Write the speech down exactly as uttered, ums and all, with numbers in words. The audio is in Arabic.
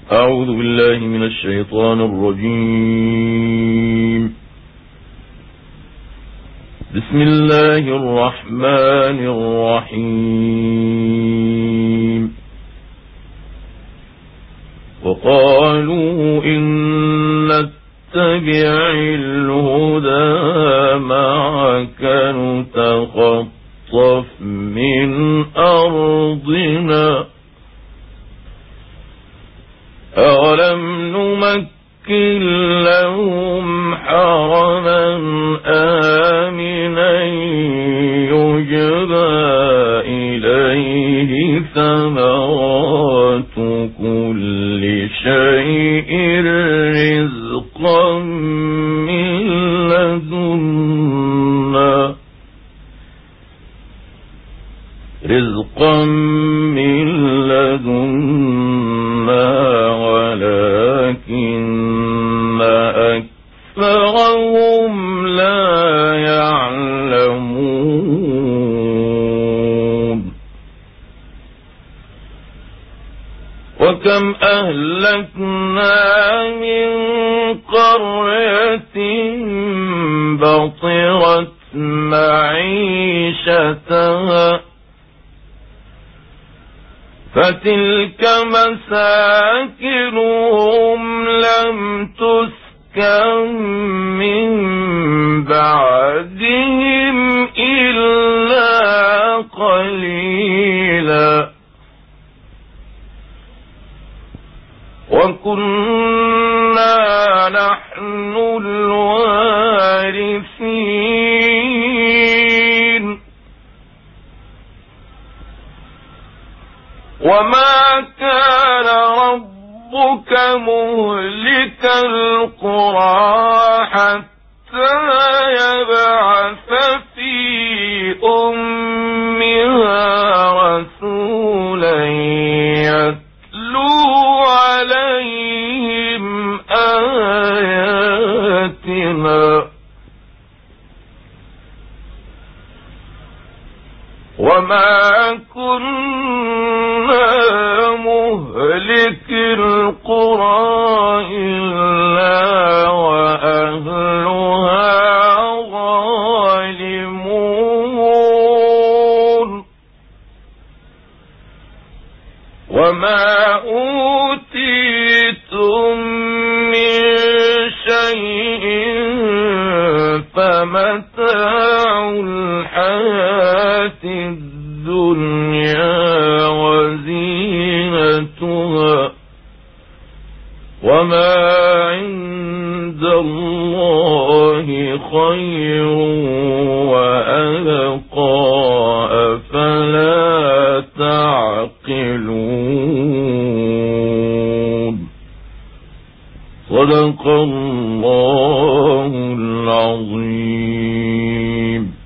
أعوذ بالله من الشيطان الرجيم. بسم الله الرحمن الرحيم. وقالوا إن نتبع الهدى معك نتخطف من أرضنا أولم نمكن لهم حرما آمنا يجبى إليه ثمرات كل شيء رزقا من لدنا رزقا من لدنا ولكن أكثرهم لا يعلمون. وكم أهلكنا من قرية بطرت معيشتها فتلك مساكنهم لم تسكن من بعدهم إلا قليلا وكنا نحن الوارثين. وما كان ربك مهلك القرى حتى يبعث في أمها رسولا يتلو عليهم آياتنا وما كنا مهلك القرى إلا وأهلها ظالمون. وما أوتيتم من شيء فمتاع الحياة الدنيا وزينتها وما عند الله خير وأبقى أفلا تعقلون. صدق الله العظيم.